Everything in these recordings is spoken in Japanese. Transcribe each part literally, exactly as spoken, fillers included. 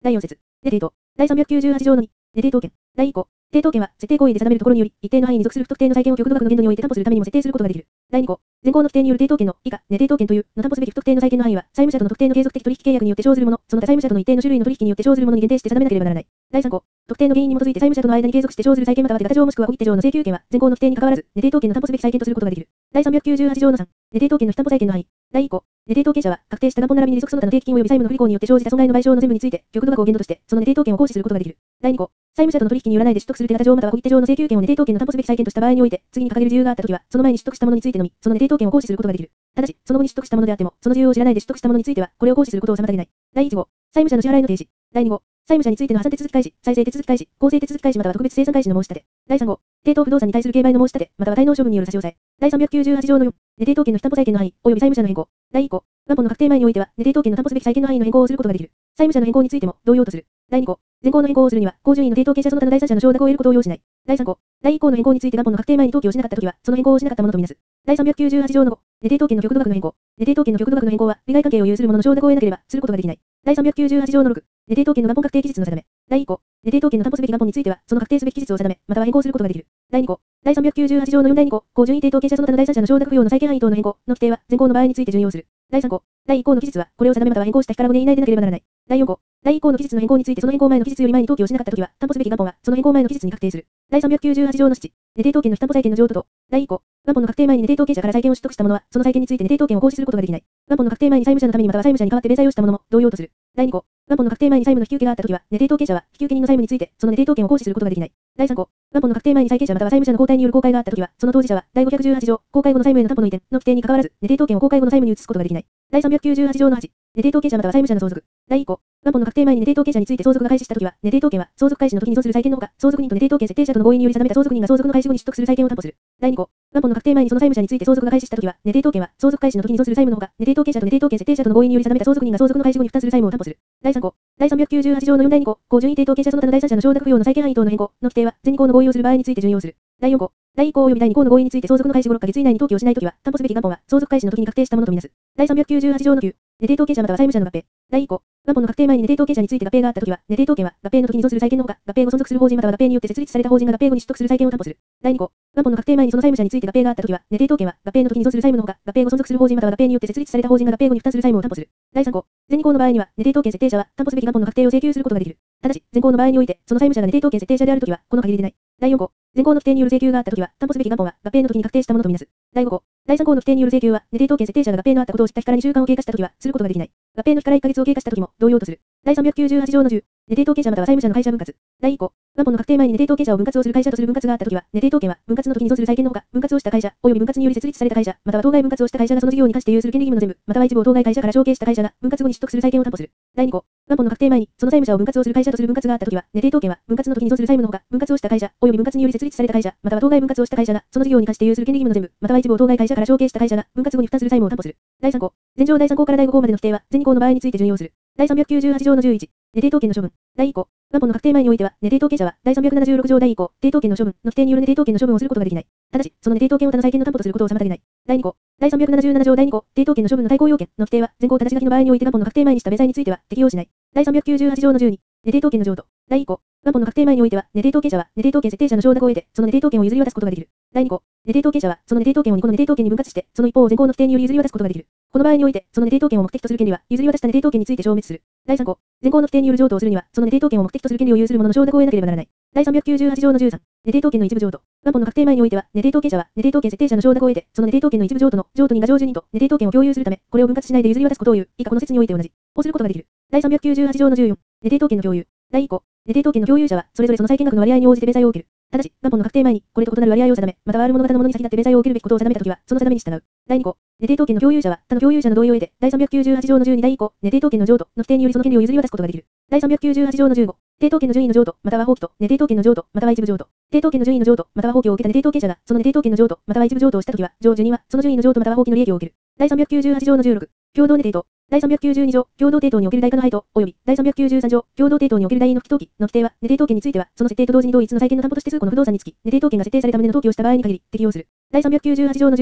だいよん節。で抵当。だいさんびゃくきゅうじゅうはち条のに。で抵当権。だいい項。抵当権は、設定行為で定めるところにより、一定の範囲に属する不特定の債権を極度額の限度において担保するためにも設定することができる。だいに項。前項の規定による抵当権の以下、値抵当権というの担保すべき不特定の債権の範囲は、債務者との特定の継続的取引契約によって生ずるもの、その他債務者との一定の種類の取引によって生ずるものに限定して定めなければならない。だいさん項。特定の原因に基づいて債務者との間に継続して生ずる債権または手形上もしくは小切手上の請求権は、前項の規定に関わらず、値抵当権の担保すべき債権とすることができる。だいさんびゃくきゅうじゅうはち条のさん。値抵当権の非担保債権の範囲。だいい項。値抵当権者は、確定した元本並びに利息その他の定期金及び債務の不履行によって生じた損害の賠償の全部について、極度額を限度として、その値抵当権を行使することができる。だいに項。債務者との取引によらないで取得する手形上または小切手上の請求権を値抵当権の担保すべき債権とした場合において、次に掲げる事由があったときは、その前に取得したものについてのみ、その値抵当権を行使することができる。ただし、その後に取得したものであっても、その事由を知らないで取得したものについては、これを行使することを妨げない。だいいち号。債務者の支払いの停止。だいに号。債務者についての破産手続き開始、再生手続き開始、公正手続き開始または特別清算開始の申し立て。だいさん号。抵当不動産に対する競売の申し立て、または滞納処分による差し押さえ。だいさんびゃくきゅうじゅうはち条のよん。値抵当権の非担保債権の範囲、及び債務者の変更。だいい項。元本の確定前においては、値抵当権の担保すべき債権の範囲の変更をすることができる。債務者の変更についても、同様とする。だいに項。前項の変更をするには、公順位の抵当権者その他の第三者の承諾を得ることを要しない。だいさん項。だいい項の変更について元本の確定前に登記をしなかったときは、その変更をしなかったものとみなす。だいさんびゃくきゅうじゅうはち条のご。値抵当権の極度額の変更。値抵当権の極度額の変更は、利害関係を有する者の承諾を得なければ、することができない。だいさんびゃくきゅうじゅうはち条のろく。値抵当権の元本確定期日の定め。だいい項。値抵当権の担保すべき元本については、その確定すべき期日を定め、または変更することができる。だいに項。だいさんびゃくきゅうじゅうはち条のよんだいに項。公順位抵当権者その他の第三者の承諾不要の債権範囲等の変更の規定は、前項の場合について準用する。だいさん項。だいい項の期日は、これを定めまたは変更した日からごねん以内でなければならない。だいよん項。だいい項の期日の変更についてその変更前の期日より前に登記をしなかったときは、担保すべき元本は、その変更前の期日に確定する。だいさんびゃくきゅうじゅうはち条のなな。値抵当権の非担保債権の譲渡と、だいい項。元本の確定前に値抵当権者から債権を取得した者は、その債権について値抵当権を行使することができない。元本の確定前に債務者のためにまたは債務者に代わって弁済をした者も同様とする。だいに項。元本の確定前に債務の引き受けがあったときは、値抵当権者は引き受け人の債務についてその値抵当権を行使することができない。だいさん項。元本の確定前に債権者または債務者の交代による公開があったときは、その当事者はだいごひゃくじゅうはち条、公開後の債務への担保の移転の規定に関わらず、値抵当権を公開後の債務に移すことができない。だいさんびゃくきゅうじゅうはち条のはち。値抵当権者または債務者の相続。だいい項。元本の確定前に値抵当権者について相続が開始したときは、値抵当権は相続開始の時に存する債権のほか、相続人と値抵当権設定者との合意により定めた相続人が相続の開始後に取得する債権を担保する。だいに項。元本の確定前にその債務者について相続が開始したときは、値抵当権は相続開始の時に存する債務のほか、値抵当権者と値抵当権設定者との合意により定めた相続人が相続の開始後に負担する債務を担保する。だいさん項。だいさんびゃくきゅうじゅうはち条のよんだいに項。公順位抵当権者その他の第三者の承諾不要の債権範囲等の変更の規定は、前に項の合意をする場合について準用する。だいよん項。だいいっ項及びだいに項の合意について相続の開始後ろっかげつ以内に登記をしないときは、担保すべき元本は相続開始の時に確定したものとみなす。だいさんびゃくきゅうじゅうはち条のきゅう。値抵当権者または債務者の合併。だいい項。元本の確定前に値抵当権者について合併があったときは、値抵当権は合併の時に存する債権のほか、合併後存続する法人または合併によって設立された法人が合併後に取得する債権を担保する。だいに項。元本の確定前にその債務者について合併があったときは、値抵当権は合併の時に存する債務のほか、合併後存続する法人または合併によって設立された法人が合併後に負担する債務を担保する。だいさん項。前に項の場合には、値抵当権設定者は担保すべき元本の確定を請求することができる。ただし、前項の場合において、その債務者が値抵当権設定者であるときは、この限りでない。だいよん項。前項の規定による請求があったときは、担保すべき元本は合併の時に確定したものとみなす。だいご項。だいさん項の規定による請求は、値抵当権設定者が合併のあったことを知った日からにしゅうかんを経過したときは、することができない。合併の日からいっかげつを経過したときも、同様とする。だいさんびゃくきゅうじゅうはち条のじゅう。値抵当権者または債務者の会社分割。だいい項。元本の確定前に値抵当権者を分割をする会社とする分割があったときは、値抵当権は、分割の時に存する債権のほか、分割をした会社、及び分割により設立された会社、または当該分割をした会社がその事業に関して有する権利義務の全部、または一部を当該会社から承継した会社が、分割後に取得する債権を担保する。だいに項。元本の確定前に、その債務者を分割をする会社とする分割があったときは、値抵当権は、分割の時に存する債務のほか、分割をした会社、及び分割により設立された会社、または当該分割をした会社が、その事業に関して有する権利義務の全部、または一部を当該会社から承継した会社が、分割後に負担する債務を担保する。だいさん項。前条だいさん項からだいご項までの規定は、前に項の場合について準用する。だいさんびゃくきゅうじゅうはち条のじゅういち。値抵当権の処分。だいい項。元本の確定前においては、値抵当権者は、だいさんびゃくななじゅうろく条だいい項、抵当権の処分の規定による値抵当権の処分をすることができない。ただし、その値抵当権を他の債権の担保とすることを妨げない。だいに項。だいさんびゃくななじゅうなな条だいに項、抵当権の処分の対抗要件の規定は、前項ただし書きの場合において元本の確定前にした弁済については、適用しない。だいさんびゃくきゅうじゅうはち条のじゅうに。値抵当権の譲渡。だいい項。元本の確定前においては、値抵当権者は、値抵当権設定者の承諾を得て、その値抵当権を譲り渡すことができる。だいに項。値抵当権者は、その値抵当権をに個の値抵当権に分割して、その一方を前項の規定により譲り渡すことができる。この場合において、その値抵当権を目的とする権利は、譲り渡した値抵当権について消滅する。だいさん項。前項の規定による譲渡をするには、その値抵当権を目的とする権利を有する者の承諾を得なければならない。だいさんびゃくきゅうじゅうはち条のじゅうさん。値抵当権の一部譲渡。元本の確定前においては、値抵当権者は、値抵当権設定者の承諾を得て、その値抵当権の一部譲渡の譲渡人が常住人と値抵当権を共有するため、これを分割しないで譲り渡すことを言う。以下この説において同じ。をすることができる。だいさんびゃくきゅうじゅうはち条のじゅうよん。値抵当権の共有。だいい項。値抵当権の共有者は、それぞれその債権額の割合に応じて弁済を受ける。ただし、元本の確定前に、これと異なる割合を定め、またはある物型のものに先立って弁済を受けるべきことを定めたときは、その定めに従う。だいに項。値抵当権の共有者は、他の共有者の同意を得て、だいさんびゃくきゅうじゅうはち条のじゅうにだいい項、値抵当権の譲渡の規定によりその権利を譲り渡すことができる。だいさんびゃくきゅうじゅうはち条のじゅうご。抵当権の順位の譲渡、または放棄と、値抵当権の譲渡、または一部譲渡。抵当権の順位の譲渡、または放棄を受けた値抵当権者が、その値抵当権の譲渡、または一部譲渡をしたときは、上受人は、その順位の譲渡または放棄の利益を受ける。だいさんびゃくきゅうじゅうはち条のじゅうろく。共同値抵当。だいさんびゃくきゅうじゅうに条、共同抵当における代価の配当、及び、だいさんびゃくきゅうじゅうさん条、共同抵当における代位の不当期の規定は、値抵当権については、その設定と同時に同一の債権の担保として数個の不動産につき、値抵当権が設定された旨の登記をした場合に限り、適用する。だいさんびゃくきゅうじゅうはち条のじゅうなな。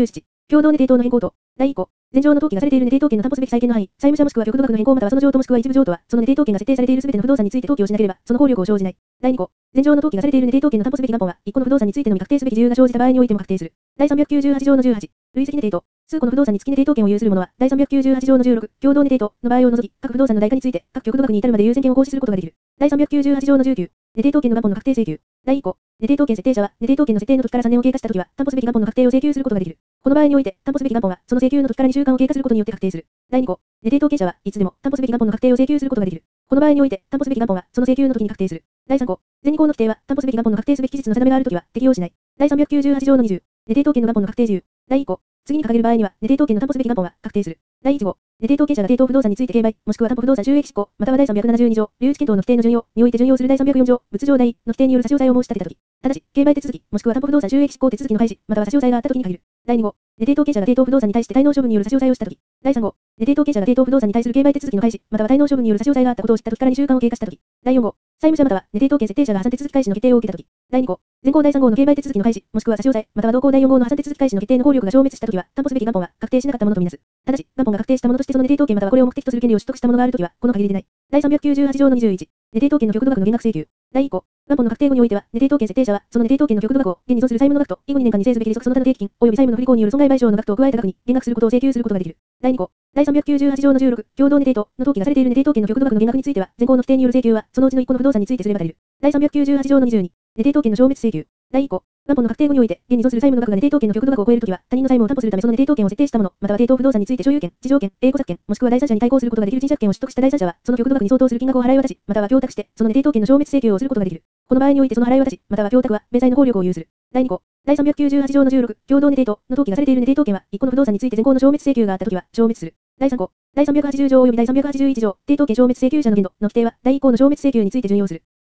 共同ネテ等の変更と、だいいっ項、前上の登記がされているネテ等権の担保すべき債権の範囲、債務者もしくは局土額の変更またはその譲渡もしくは一部譲渡は、そのネテ等権が設定されているすべての不動産について登記をしなければ、その効力を生じない。だいに項、前上の登記がされているネテ等権の担保すべき元本は、いっこの不動産についてのみ確定すべき自由が生じた場合においても確定する。だいさんびゃくきゅうじゅうはち条のじゅうはち、累積ネテ等、数個の不動産につきネテ等権を有する者は、だいさんびゃくきゅうじゅうはち条のじゅうろく、共同ネテ等の場合を除き、各不動産の代価について、各局土額に至るまで優先権を行使することができる。だいさんびゃくきゅうじゅうはち条のじゅうきゅう、ネテ等権の元本の確定請求。だいいっ項、ネテ等権設定者は、ネテ等権の設定の時からさんねんを経過した時は、担保すべき元本の確定を請求することができる。この場合において、担保すべき元本は、その請求の時からにしゅうかんを経過することによって確定する。だいに項、ネテ等権者はいつでも担保すべき元本の確定を請求することができる。この場合において、担保すべき元本は、その請求の時に確定する。だいさん項、前に項の規定は、担保すべき元本の確定すべき期日の定めがあるときは、適用しない。だいさんびゃくきゅうじゅうはち条のにじゅう、ネテ等権の元本の確定事由。だいいっ項、次に掲げる場合には、ネテ等権の担保すべき元本は確定する。だいいち号、ネテ等権者が抵当不動産について競売、もしくは担保不動産収益施行、またはだいさんびゃくななじゅうに条、留置検討の規定の順用において順用するだいさんびゃくよん条、物状代の規定による差し押さえを申し立てたとき、ただし、競売手続き、もしくは担保不動産収益施行手続きの廃止、または差し押さえがあったときに限る。だいに号、ネテ等権者が抵当不動産に対して滞納処分による差し押さえをしたとき。だいさん号、ネテ等権者が抵当不動産に対する競売手続きの廃止、または滞納処分による差し押さえがあったことを知ったときからにしゅうかんを経過したとき。だいよん号、債務者またはネテ等権設定者が破産手続き開始の決定を受けたとき。だいに項、前項だいさん号の競売手続きの廃止、もしくは差し押さえ、または同項だいよん号の破産手続き開始の決定の効力が消滅したときは、担保すべき元本は確定しなかったものとみなす。ただし、元本が確定したものとしてそのネテ等権またはこれを目的とする権利を取得したものがあるときは、この限りでない。だいさんびゃくきゅうじゅうはち条のにじゅういち、ネテ等権の局土額の減額請求。だいいっ項、元本の確定後においては、ネテ等権設定者は、そのネテ等権の局土額を、現に存する債務の額と、以後にねんかんに製ずべき利息その他の定期金、及び債務の不履行による損害賠償の額とを加えた額に減額することを請求することができる。だいに項、だいさんびゃくきゅうじゅうはち条のじゅうろく、共同ネテ等の登記がされているネテ等権の局土額の減額については、前項の規定による請求は、そのうちのいっこの不動産についてすれば足りる。だいさんびゃくきゅうじゅうはち条のにじゅうに、ネテ等権の消滅請求。だいいっ項、元本の確定後において、現に存する債務の額がネテ等権の局土額を超えるときは、他人の債務を担保するためそのネテ等権を設定したもの、または抵当不動産について所有権、地上権、栄枯作権、もしくは第三者に対抗することができる賃借権を取得した第三者は、その局土額に相当する金額を払い渡し、または供託して、そのネテ等権の消滅請求をすることができる。この場合においてその払い渡し、または供託は、弁済の効力を有する。だいに項、だいさんびゃくきゅうじゅうはち条のじゅうろく、共同ネテ等の登記がされているネテ等権は、いっこの不動産について前項の消滅請求があったときは、消滅する。だいさん項、だいさんびゃくはちじゅう条及びだいさんびゃくはちじゅういち条、抵当権消滅請求者の限度の規定は、だいいっ項の消滅請求について準用する。